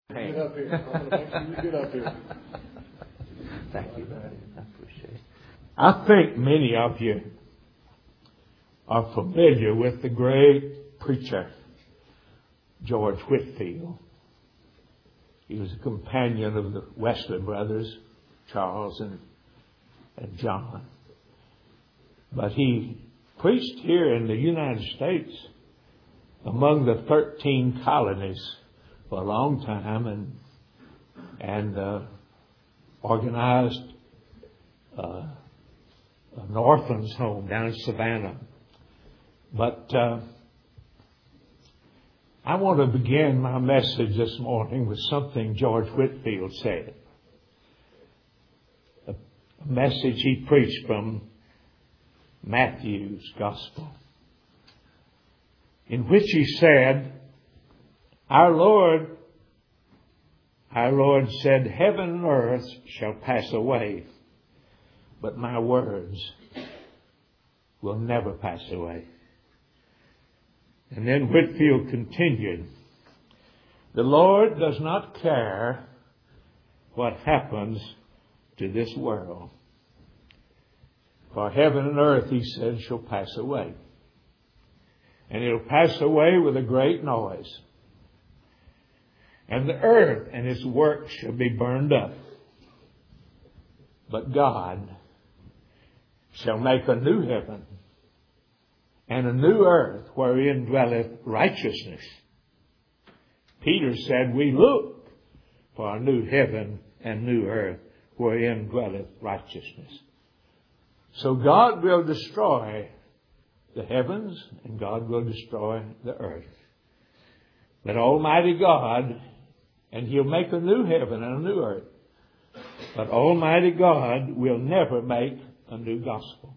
Get up here. I'm going to make sure you get up here. Thank you, buddy. I appreciate it. I think many of you are familiar with the great preacher, George Whitefield. He was a companion of the Wesley brothers, Charles and John. But he preached here in the United States among the 13 colonies for a long time and organized an orphan's home down in Savannah. But I want to begin my message this morning with something George Whitefield said. A message he preached from Matthew's Gospel, in which he said, Our Lord said, Heaven and earth shall pass away, but my words will never pass away. And then Whitefield continued, The Lord does not care what happens to this world. For heaven and earth, he said, shall pass away. And it'll pass away with a great noise. And the earth and its works shall be burned up. But God shall make a new heaven and a new earth wherein dwelleth righteousness. Peter said, We look for a new heaven and new earth wherein dwelleth righteousness. So God will destroy the heavens and God will destroy the earth. But Almighty God, and He'll make a new heaven and a new earth. But Almighty God will never make a new gospel.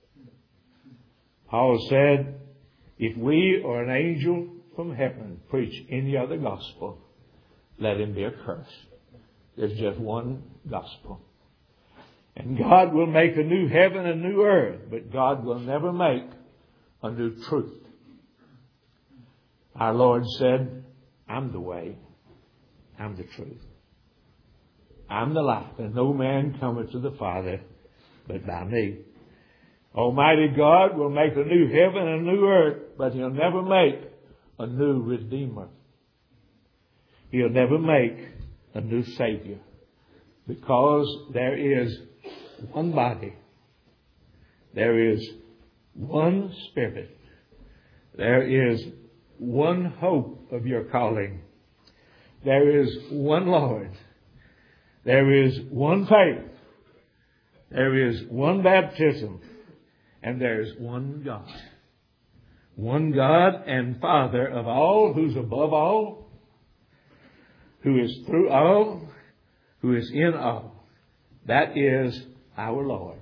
Paul said, if we or an angel from heaven preach any other gospel, let him be accursed. There's just one gospel. And God will make a new heaven and new earth, but God will never make a new truth. Our Lord said, I'm the way, I'm the truth, I'm the life, and no man cometh to the Father but by me. Almighty God will make a new heaven and a new earth, but He'll never make a new Redeemer. He'll never make a new Savior, because there is one body, there is one Spirit, there is one hope of your calling, there is one Lord, there is one faith, there is one baptism, and there is one God. One God and Father of all, who's above all, who is through all, who is in all. That is our Lord.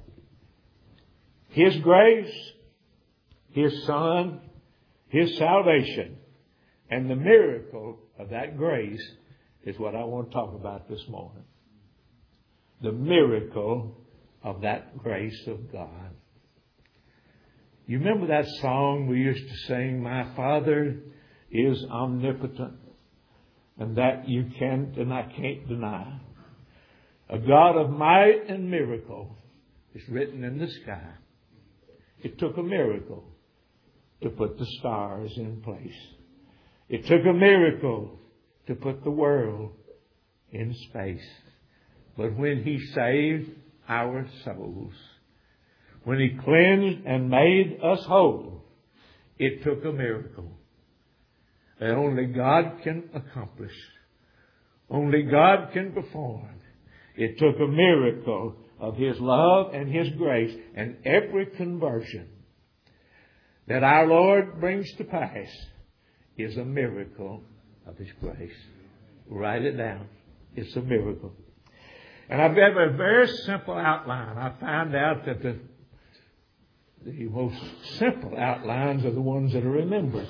His grace, His Son, His salvation, and the miracle of that grace is what I want to talk about this morning. The miracle of that grace of God. You remember that song we used to sing, My Father is omnipotent, and that you can't and I can't deny. A God of might and miracle is written in the sky. It took a miracle to put the stars in place. It took a miracle to put the world in space. But when He saved our souls, when He cleansed and made us whole, it took a miracle that only God can accomplish. Only God can perform. It took a miracle of His love and His grace, and every conversion that our Lord brings to pass is a miracle of His grace. Write it down. It's a miracle. And I've got a very simple outline. I found out that the most simple outlines are the ones that are remembered.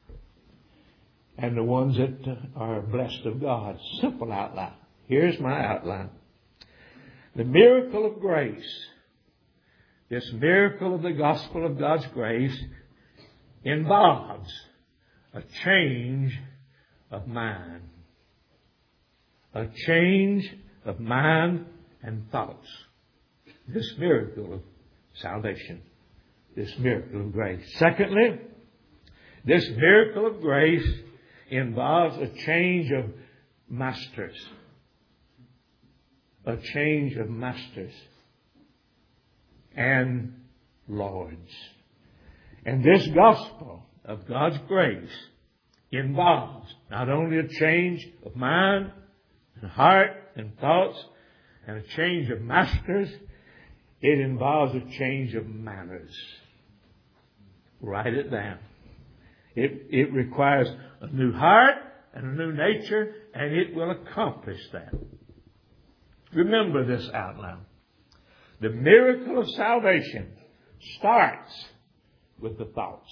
And the ones that are blessed of God. Simple outline. Here's my outline. The miracle of grace. This miracle of the gospel of God's grace involves a change of mind. a change of mind and thoughts. This miracle of salvation, this miracle of grace. Secondly, this miracle of grace involves a change of masters. A change of masters and lords. And this gospel of God's grace involves not only a change of mind and heart and thoughts and a change of masters, it involves a change of manners. Write it down. It requires a new heart and a new nature, and it will accomplish that. Remember this outline. The miracle of salvation starts with the thoughts.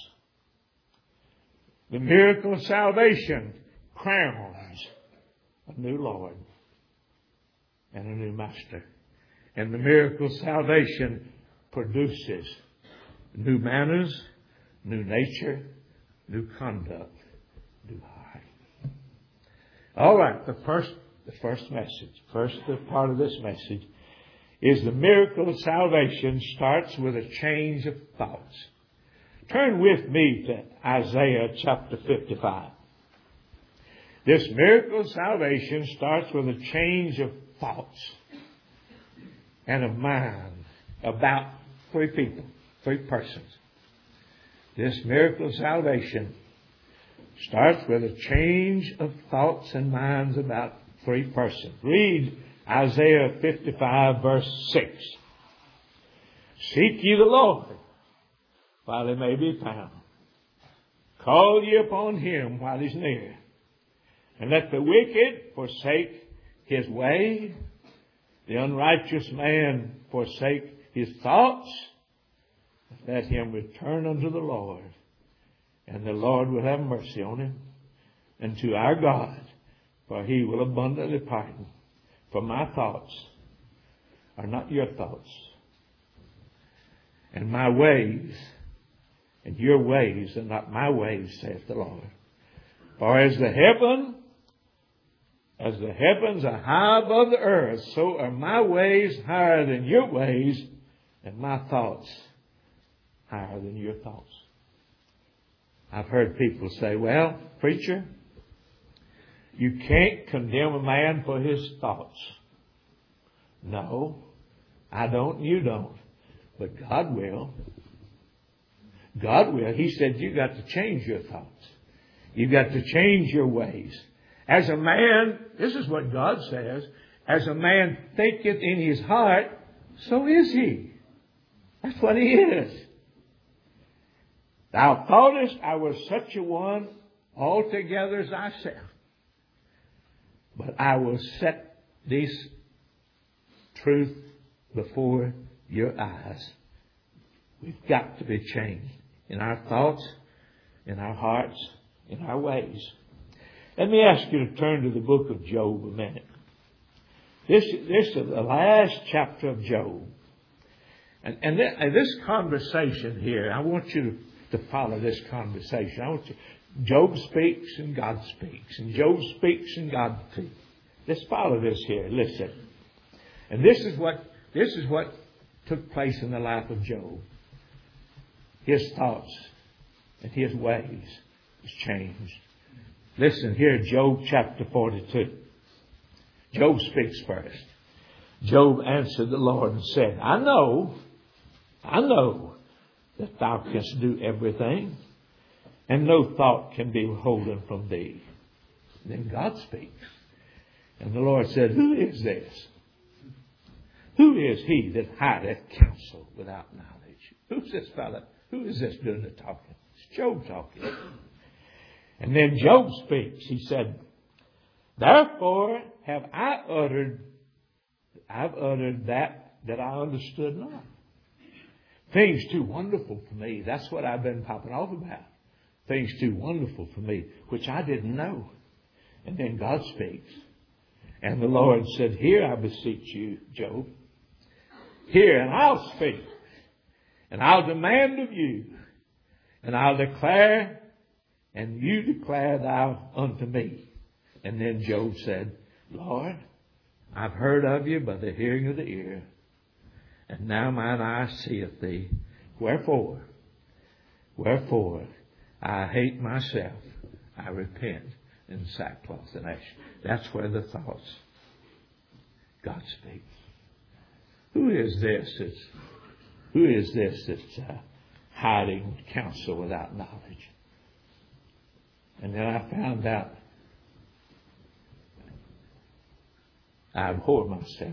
The miracle of salvation crowns a new Lord and a new Master. And the miracle of salvation produces new manners, new nature, new conduct, new heart. All right, the first message, first part of this message is the miracle of salvation starts with a change of thoughts. Turn with me to Isaiah chapter 55. This miracle of salvation starts with a change of thoughts and of mind about three people, three persons. This miracle of salvation starts with a change of thoughts and minds about three persons. Read Isaiah 55 verse 6. Seek ye the Lord while he may be found. Call ye upon him while he's near. And let the wicked forsake his way, the unrighteous man forsake his thoughts. Let him return unto the Lord, and the Lord will have mercy on him, and to our God, for he will abundantly pardon. For my thoughts are not your thoughts, and my ways and your ways are not my ways, saith the Lord. For as the heavens are high above the earth, so are my ways higher than your ways, and my thoughts higher than your thoughts. I've heard people say, well, preacher, you can't condemn a man for his thoughts. No, I don't, you don't. But God will. God will. He said you got to change your thoughts. You've got to change your ways. As a man, this is what God says, as a man thinketh in his heart, so is he. That's what he is. Thou thoughtest I was such a one altogether as thyself. But I will set this truth before your eyes. We've got to be changed in our thoughts, in our hearts, in our ways. Let me ask you to turn to the book of Job a minute. This is the last chapter of Job. And this conversation here, I want you to follow this conversation. Job speaks and God speaks. And Job speaks and God speaks. Let's follow this here. Listen. And this is what took place in the life of Job. His thoughts and his ways was changed. Listen here, Job chapter 42. Job speaks first. Job answered the Lord and said, I know that thou canst do everything, and no thought can be withholden from thee. Then God speaks. And the Lord said, who is this? Who is he that hideth counsel without knowledge? Who's this fellow? Who is this doing the talking? It's Job talking. And then Job speaks. He said, therefore have I've uttered that I understood not. Things too wonderful for me. That's what I've been popping off about. Things too wonderful for me, which I didn't know. And then God speaks. And the Lord said, hear, I beseech you, Job. Hear, and I'll speak. And I'll demand of you. And I'll declare, and you declare thou unto me. And then Job said, Lord, I've heard of you by the hearing of the ear, and now mine eye seeth thee. Wherefore, I hate myself. I repent in sackcloth and ashes. That's where the thoughts God speaks. Who is this that's hiding counsel without knowledge? And then I found out I abhor myself.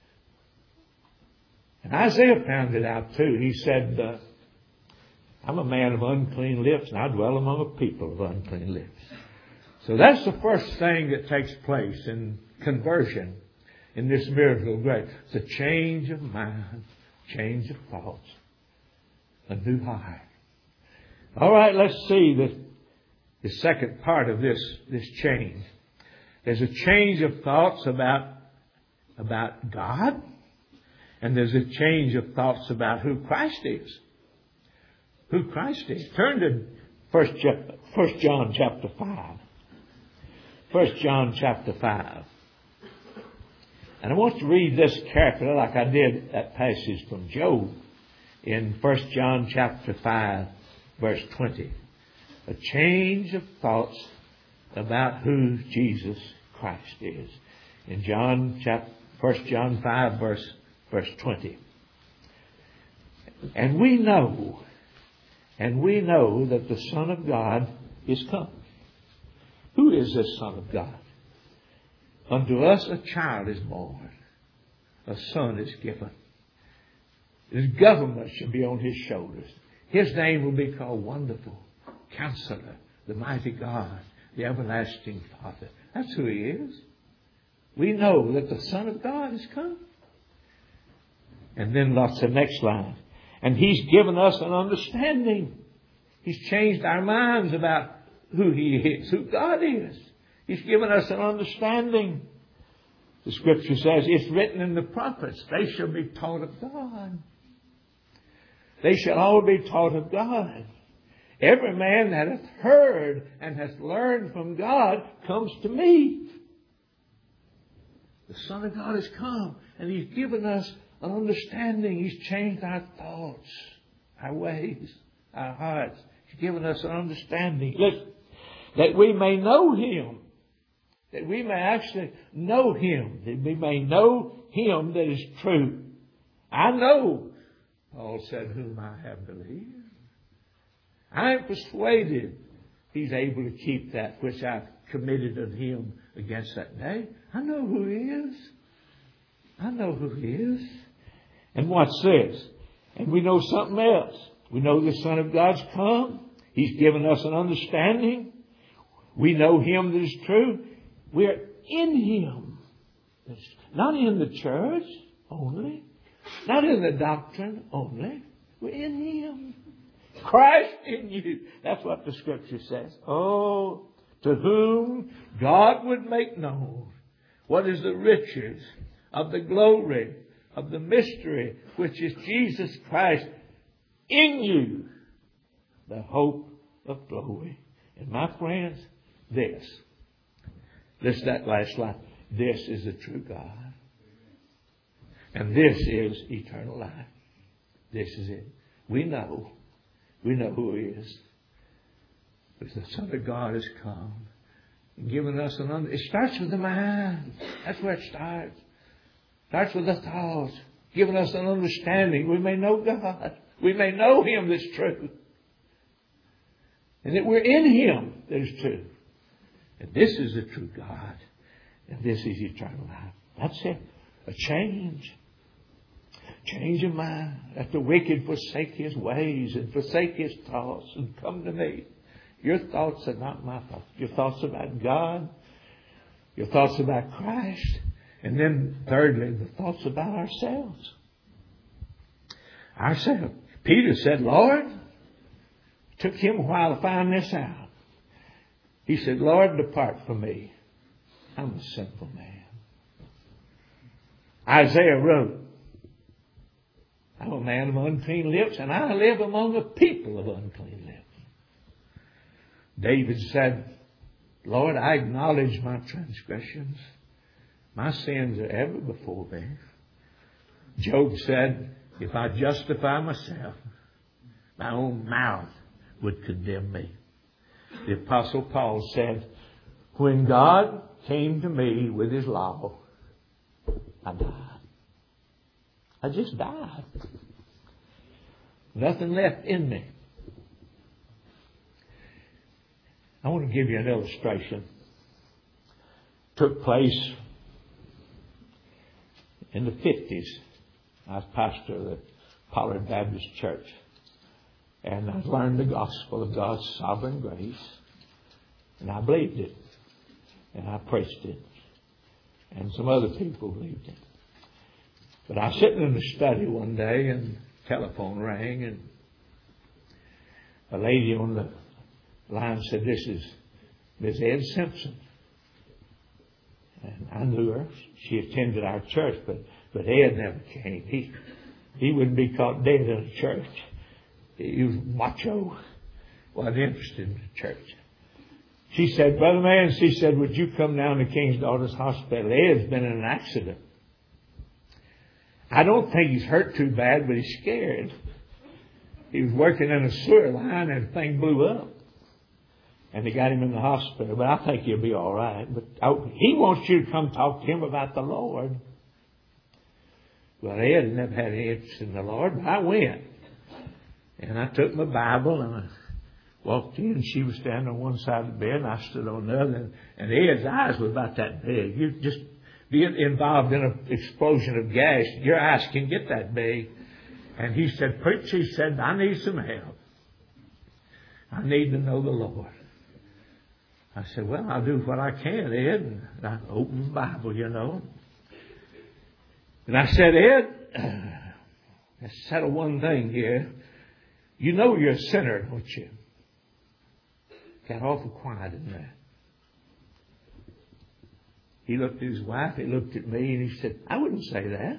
And Isaiah found it out too. He said, I'm a man of unclean lips, and I dwell among a people of unclean lips. So that's the first thing that takes place in conversion, in this miracle of grace. It's a change of mind, change of thoughts, a new heart. All right, let's see the second part of this change. There's a change of thoughts about God, and there's a change of thoughts about who Christ is. Who Christ is. Turn to 1 John chapter 5. 1 John chapter 5. And I want to read this carefully like I did that passage from Job in 1 John chapter 5, verse 20. A change of thoughts about who Jesus Christ is. In 1 John 5, verse 20. And we know that the Son of God is come. Who is this Son of God? Unto us a child is born, a son is given. His government shall be on his shoulders. His name will be called Wonderful, Counselor, the Mighty God, the Everlasting Father. That's who he is. We know that the Son of God has come. And then that's the next line. And he's given us an understanding. He's changed our minds about who he is, who God is. He's given us an understanding. The Scripture says, it's written in the prophets, they shall be taught of God. They shall all be taught of God. Every man that hath heard and hath learned from God comes to me. The Son of God has come, and he's given us an understanding. He's changed our thoughts, our ways, our hearts. He's given us an understanding. Listen, that we may know him. That we may actually know him. That we may know him that is true. I know, Paul said, whom I have believed. I am persuaded he's able to keep that which I've committed of him against that day. I know who he is. I know who he is. And what's this? And we know something else. We know the Son of God's come. He's given us an understanding. We know him that is true. We're in him. Not in the church only. Not in the doctrine only. We're in him. Christ in you. That's what the Scripture says. Oh, to whom God would make known what is the riches of the glory of the mystery, which is Jesus Christ in you, the hope of glory. And my friends, that last line, this is the true God. And this is eternal life. This is it. We know who he is. But the Son of God has come and given us it starts with the mind. That's where it starts. Starts with the thoughts. Giving us an understanding. We may know God. We may know him that's true. And that we're in him that is true. And this is the true God. And this is eternal life. That's it. A change. Change of mind. Let the wicked forsake his ways and forsake his thoughts and come to me. Your thoughts are not my thoughts. Your thoughts about God. Your thoughts about Christ. And then thirdly, the thoughts about ourselves. Ourselves. Peter said, Lord, it took him a while to find this out. He said, Lord, depart from me. I'm a sinful man. Isaiah wrote, I'm a man of unclean lips, and I live among a people of unclean lips. David said, Lord, I acknowledge my transgressions. My sins are ever before me. Job said, if I justify myself, my own mouth would condemn me. The Apostle Paul said, when God came to me with His law, I died. I just died. Nothing left in me. I want to give you an illustration. It took place in the 50s. I was pastor of the Pollard Baptist Church. And I learned the gospel of God's sovereign grace. And I believed it. And I preached it. And some other people believed it. But I was sitting in the study one day and the telephone rang and a lady on the line said, this is Miss Ed Simpson. And I knew her. She attended our church, but Ed never came. He wouldn't be caught dead in a church. He was macho. Wasn't interested in the church. She said, Brother Man, she said, would you come down to King's Daughters Hospital? Ed's been in an accident. I don't think he's hurt too bad, but he's scared. He was working in a sewer line and the thing blew up. And they got him in the hospital. But I think he'll be all right. But he wants you to come talk to him about the Lord. Well, Ed had never had any interest in the Lord, but I went. And I took my Bible and I walked in. She was standing on one side of the bed and I stood on the other. And Ed's eyes were about that big. You just being involved in an explosion of gas, your eyes can get that big. And he said, Preach, he said, I need some help. I need to know the Lord. I said, well, I'll do what I can, Ed. And I opened the Bible, you know. And I said, Ed, let's settle one thing here. You know you're a sinner, don't you? Got awful quiet in there. He looked at his wife, he looked at me, and he said, I wouldn't say that.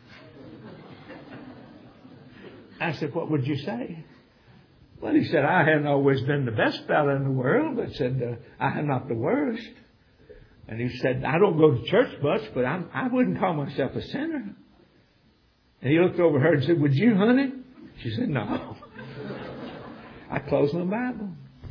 I said, what would you say? Well, he said, I haven't always been the best fellow in the world, but said, I am not the worst. And he said, I don't go to church much, but I wouldn't call myself a sinner. And he looked over her and said, would you, honey? She said, no. I closed my Bible.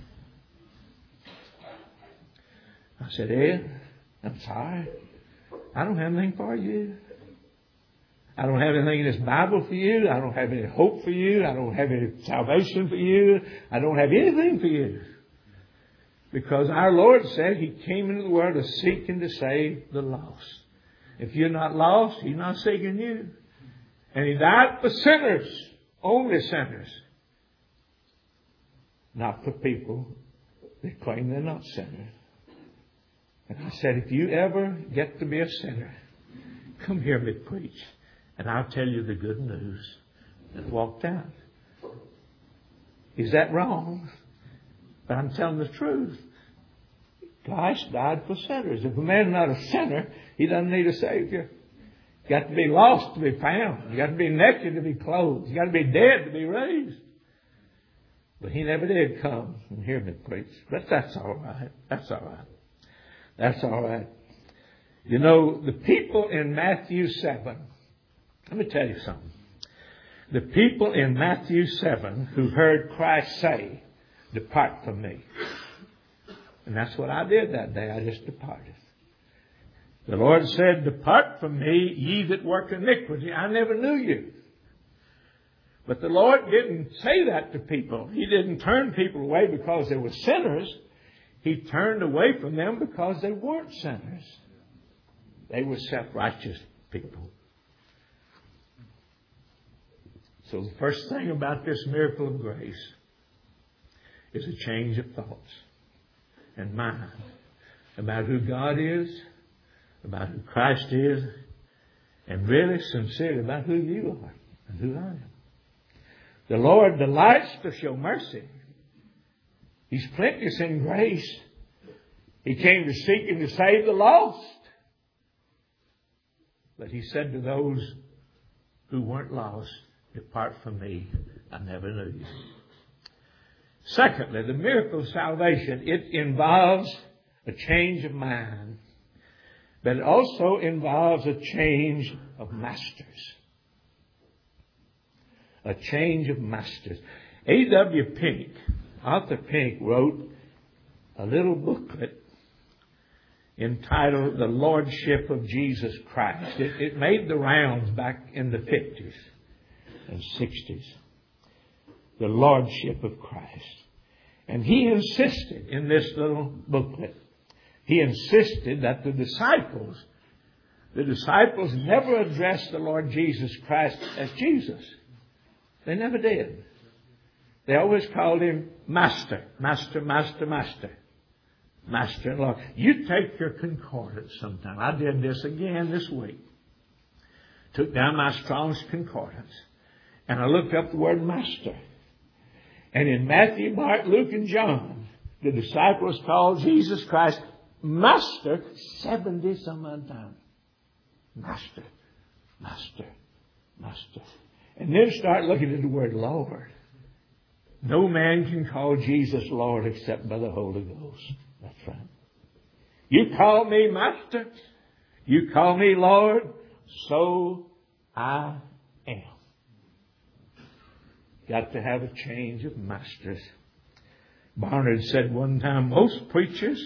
I said, Ed, I'm sorry. I don't have anything for you. I don't have anything in this Bible for you. I don't have any hope for you. I don't have any salvation for you. I don't have anything for you. Because our Lord said He came into the world to seek and to save the lost. If you're not lost, He's not seeking you. And He died for sinners, only sinners. Not for people that claim they're not sinners. And I said, if you ever get to be a sinner, come hear me preach. And I'll tell you the good news. And walked out. Is that wrong? But I'm telling the truth. Christ died for sinners. If a man's not a sinner, he doesn't need a Savior. You got to be lost to be found. You got to be naked to be clothed. You got to be dead to be raised. But He never did come and hear me preach. But that's all right. That's all right. That's all right. You know, the people in Matthew 7, let me tell you something. The people in Matthew 7 who heard Christ say, depart from me. And that's what I did that day. I just departed. The Lord said, depart from me, ye that work iniquity. I never knew you. But the Lord didn't say that to people. He didn't turn people away because they were sinners. He turned away from them because they weren't sinners. They were self-righteous people. So the first thing about this miracle of grace is a change of thoughts and mind about who God is, about who Christ is, and really sincerely about who you are and who I am. The Lord delights to show mercy. He's plenteous in grace. He came to seek and to save the lost. But He said to those who weren't lost, depart from me, I never knew you. Secondly, the miracle of salvation, it involves a change of mind. But it also involves a change of masters. A change of masters. A.W. Pink, Arthur Pink, wrote a little booklet entitled The Lordship of Jesus Christ. It made the rounds back in the 50s and 60s. The Lordship of Christ. And he insisted in this little booklet, he insisted that the disciples never addressed the Lord Jesus Christ as Jesus. They never did. They always called him Master, Master, Master, Master. Master and Lord. You take your concordance sometime. I did this again this week. Took down my Strong's Concordance. And I looked up the word Master. And in Matthew, Mark, Luke, and John, the disciples called Jesus Christ Master 70-some-odd times. Master, Master, Master. And then start looking at the word Lord. No man can call Jesus Lord except by the Holy Ghost. That's right. You call me Master. You call me Lord. So I am. Got to have a change of masters. Barnard said one time, most preachers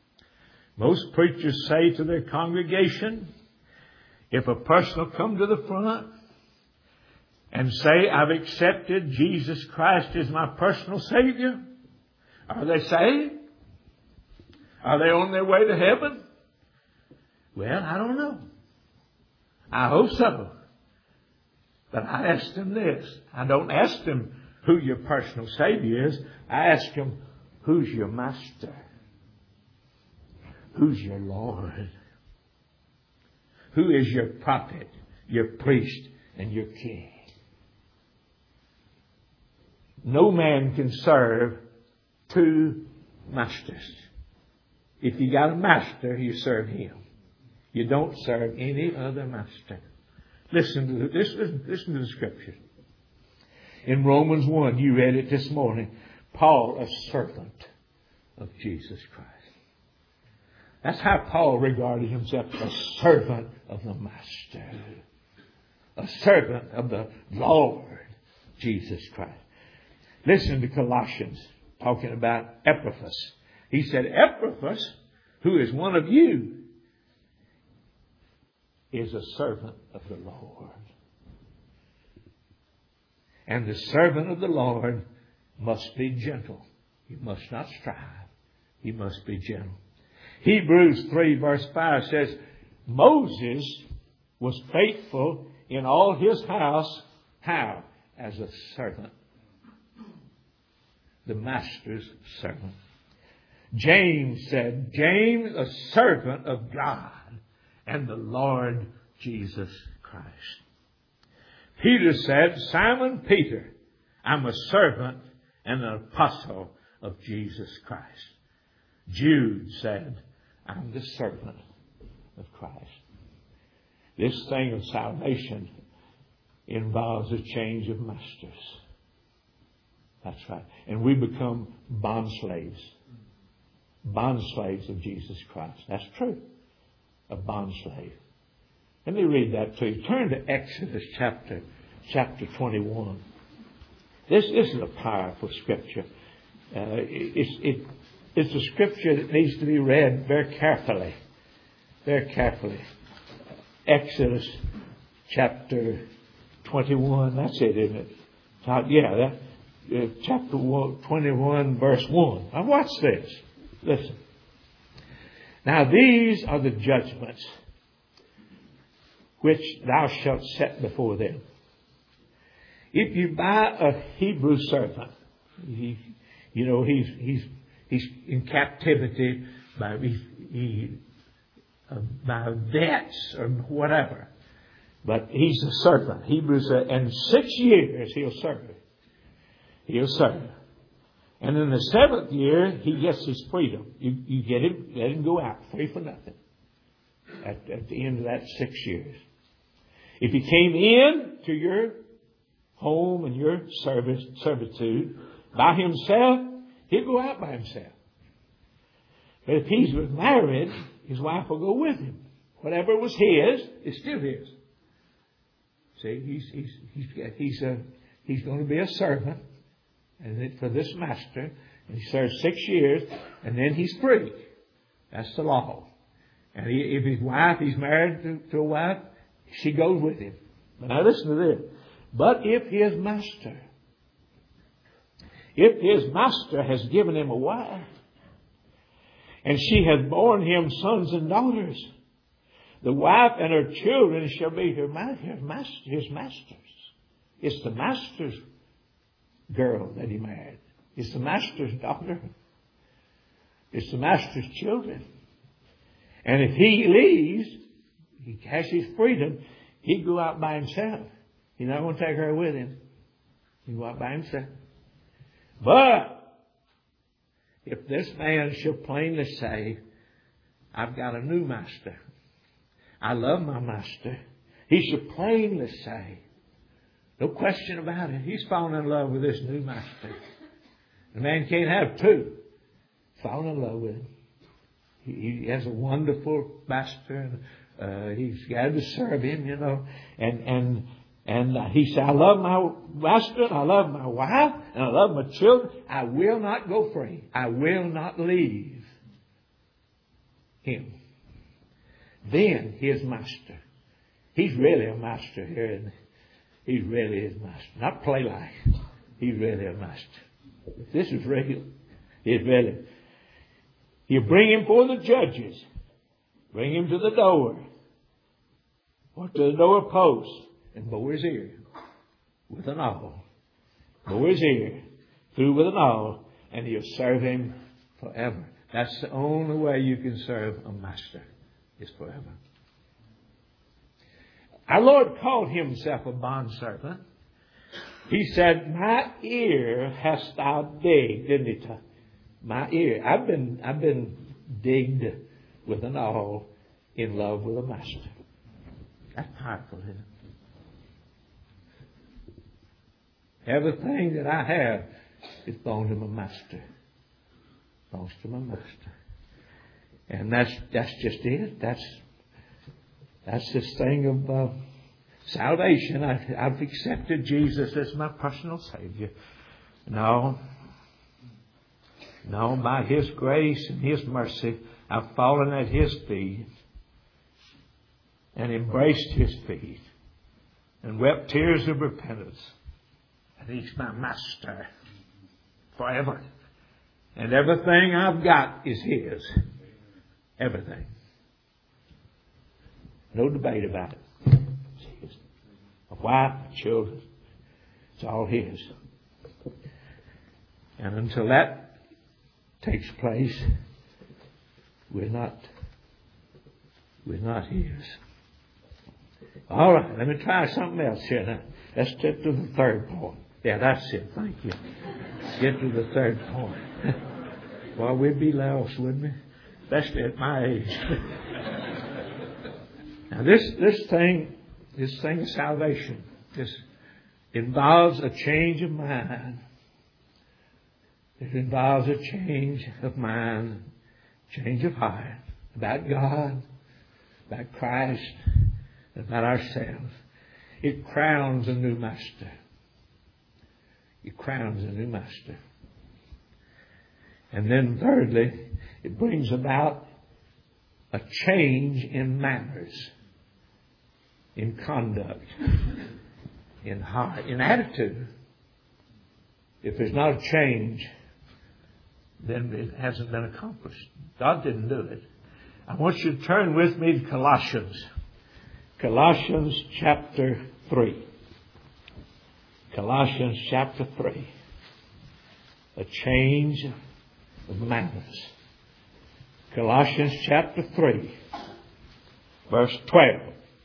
say to their congregation, if a person will come to the front and say, I've accepted Jesus Christ as my personal Savior, are they saved? Are they on their way to heaven? Well, I don't know. I hope so. But I asked them this. I don't ask them who your personal Savior is. I ask them, who's your Master? Who's your Lord? Who is your prophet, your priest, and your king? No man can serve two masters. If you got a master, you serve him. You don't serve any other master. Listen to the scripture. In Romans 1, you read it this morning. Paul, a servant of Jesus Christ. That's how Paul regarded himself, a servant of the Master. A servant of the Lord Jesus Christ. Listen to Colossians, talking about Epaphras. He said, Epaphras, who is one of you, is a servant of the Lord. And the servant of the Lord must be gentle. He must not strive. He must be gentle. Hebrews 3 verse 5 says, Moses was faithful in all his house. How? As a servant. The master's servant. James said, James, a servant of God and the Lord Jesus Christ. Peter said, Simon Peter, I'm a servant and an apostle of Jesus Christ. Jude said, I'm the servant of Christ. This thing of salvation involves a change of masters. That's right. And we become bond slaves. Bond slaves of Jesus Christ. That's true. A bond slave. Let me read that to you. Turn to Exodus chapter 21. This is a powerful scripture. It's a scripture that needs to be read very carefully. Very carefully. Exodus chapter 21. That's it, isn't it? Chapter 21, verse 1. Now watch this. Listen. Now these are the judgments which thou shalt set before them. If you buy a Hebrew servant, he's in captivity by debts or whatever, but he's a servant. Hebrews said, and 6 years he'll serve. He'll serve. And in the 7th year, he gets his freedom. You get him, let him go out, free for nothing. At the end of that 6 years. If he came in to your home and your servitude by himself, he'll go out by himself. But if he's married, his wife will go with him. Whatever was his is still his. See, he's going to be a servant, and for this master, and he serves 6 years, and then he's free. That's the law. And if his wife, he's married to a wife, she goes with him. Now listen to this. But if his master has given him a wife, and she has borne him sons and daughters, the wife and her children shall be his master's. It's the master's girl that he married. It's the master's daughter. It's the master's children. And if he leaves, he has his freedom, he'd go out by himself. He's not going to take her with him. He'd go out by himself. But if this man shall plainly say, I've got a new master, I love my master, he should plainly say, no question about it, he's fallen in love with this new master. The man can't have two. Fallen in love with him. He has a wonderful master, and he's got to serve him, you know. And he said, I love my master, and I love my wife, and I love my children. I will not go free. I will not leave him. Then his master. He's really a master here, and he's really his master. Not play like. He's really a master. If this is real, it's really. You bring him for the judges. Bring him to the door. Or to the door post. And bow his ear. With an awl. Bow his ear. Through with an awl. And you'll serve him forever. That's the only way you can serve a master. Is forever. Our Lord called himself a bondservant. He said, my ear hast thou digged, didn't he? My ear. I've been digged with an awl in love with a master. That's powerful, isn't it? Everything that I have is belongs to my master. Belongs to my master. And that's just it. That's this thing of salvation. I've accepted Jesus as my personal Savior. No, by His grace and His mercy, I've fallen at His feet and embraced His feet and wept tears of repentance. And He's my master forever. And everything I've got is His. Everything. No debate about it. It's His. My wife, my children. It's all His. And until that takes place, we're not His. All right, let me try something else here now. Let's get to the third point. Yeah, that's it. Thank you. Let's get to the third point. Well, we'd be lost, wouldn't we? Especially at my age. Now, this thing of salvation, this involves a change of mind. It involves a change of mind, change of heart about God, about Christ, about ourselves. It crowns a new master. It crowns a new master. And then thirdly, it brings about a change in manners, in conduct, in heart, in attitude. If there's not a change, then it hasn't been accomplished. God didn't do it. I want you to turn with me to Colossians. Colossians chapter 3. Colossians chapter 3. A change of manners. Colossians chapter 3, verse 12.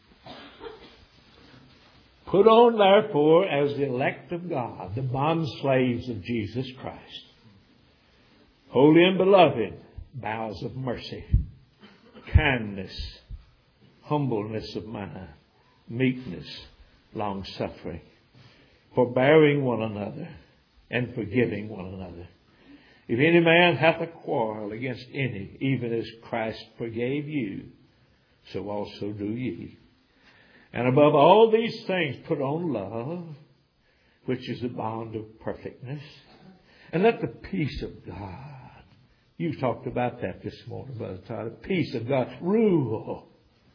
Put on therefore as the elect of God, the bondslaves of Jesus Christ, holy and beloved, bowels of mercy, kindness, humbleness of mind, meekness, long-suffering, forbearing one another, and forgiving one another. If any man hath a quarrel against any, even as Christ forgave you, so also do ye. And above all these things put on love, which is the bond of perfectness. And let the peace of God, you've talked about that this morning, Brother Todd, the peace of God rule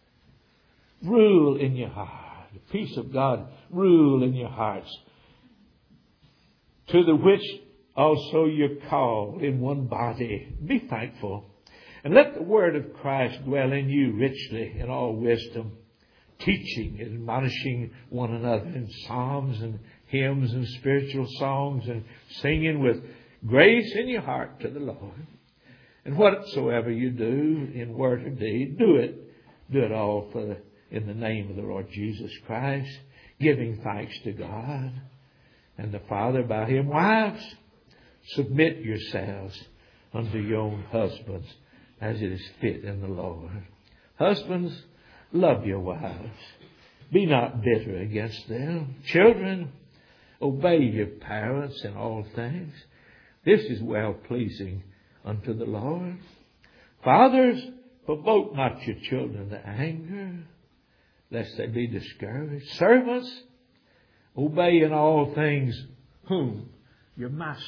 in your heart. The peace of God rule in your hearts, to the which also you're called in one body. Be thankful. And let the word of Christ dwell in you richly in all wisdom, teaching and admonishing one another in psalms and hymns and spiritual songs, and singing with grace in your heart to the Lord. And whatsoever you do in word or deed, do it all in the name of the Lord Jesus Christ, giving thanks to God and the Father by Him. Wives, submit yourselves unto your own husbands, as it is fit in the Lord. Husbands, love your wives. Be not bitter against them. Children, obey your parents in all things. This is well-pleasing unto the Lord. Fathers, provoke not your children to anger, lest they be discouraged. Servants, obey in all things whom? Your masters.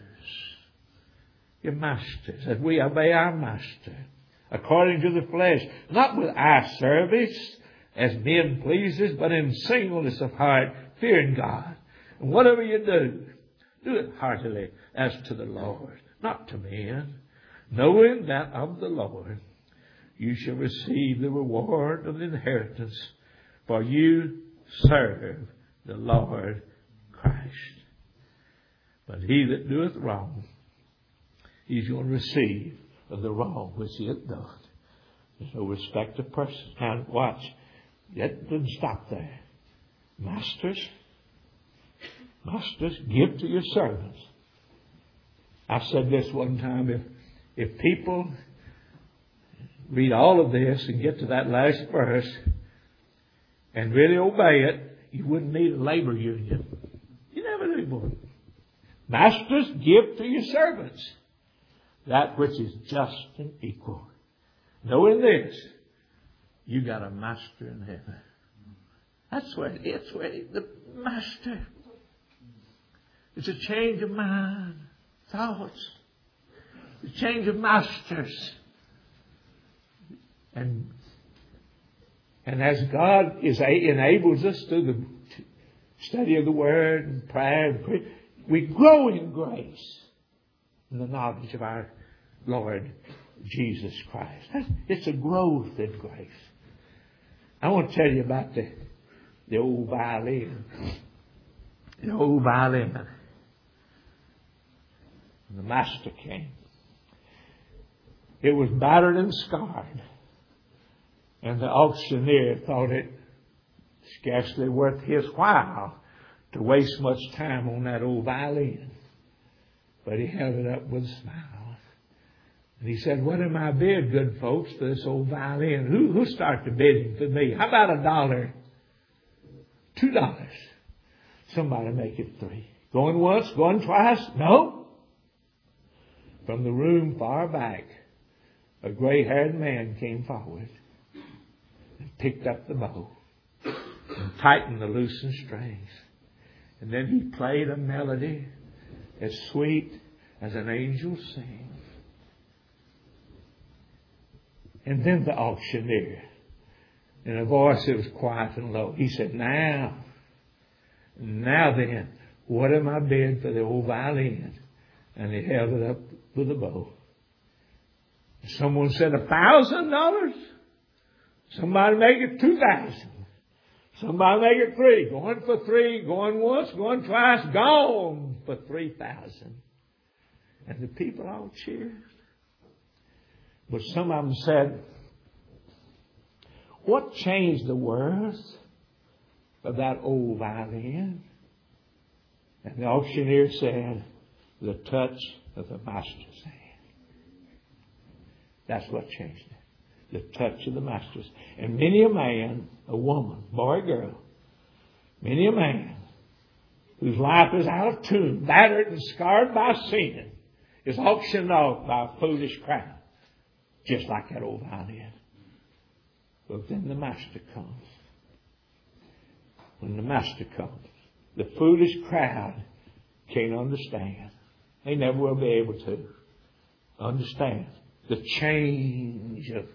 Your masters, as we obey our master, according to the flesh, not with eye service as men pleases, but in singleness of heart, fearing God. And whatever you do it heartily as to the Lord, not to men, knowing that of the Lord you shall receive the reward of the inheritance, for you serve the Lord Christ. But he that doeth wrong, he's going to receive of the wrong which he hath done. There's no respect of persons. Now watch. That doesn't stop there. Masters, give to your servants. I said this one time, if people read all of this and get to that last verse and really obey it, you wouldn't need a labor union. You never need one. Masters, give to your servants that which is just and equal. Knowing this, you got a master in heaven. That's where it's the master. It's a change of mind, thoughts, a change of masters. And as God enables us through the study of the Word and prayer, we grow in grace in the knowledge of our Lord Jesus Christ. It's a growth in grace. I want to tell you about the old violin. The old violin. And the master came. It was battered and scarred. And the auctioneer thought it scarcely worth his while to waste much time on that old violin. But he held it up with a smile. And he said, what am I bid, good folks, for this old violin? Who started bidding for me? How about $1? $2. Somebody make it $3. Going once, going twice? No. From the room far back, a gray-haired man came forward and picked up the bow and tightened the loosened strings. And then he played a melody as sweet as an angel sings. And then the auctioneer, in a voice that was quiet and low, he said, Now then, what am I bid for the old violin? And he held it up with a bow. Someone said $1,000. Somebody make it $2,000. Somebody make it $3,000. Going for $3,000. Going once. Going twice. Gone for $3,000. And the people all cheered. But some of them said, what changed the worth of that old violin? And the auctioneer said, the touch of the master's hand. That's what changed it. The touch of the master's. And many a man, a woman, boy, girl, many a man whose life is out of tune, battered and scarred by sin, is auctioned off by a foolish crowd. Just like that old violin. But then the Master comes. When the Master comes, the foolish crowd can't understand. They never will be able to understand the change of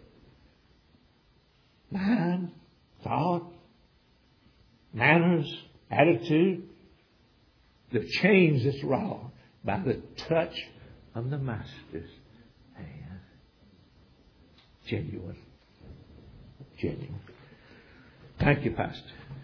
mind, thought, manners, attitude. The change that's wrought by the touch of the Master's hand. Genuine. Genuine. Thank you, Pastor.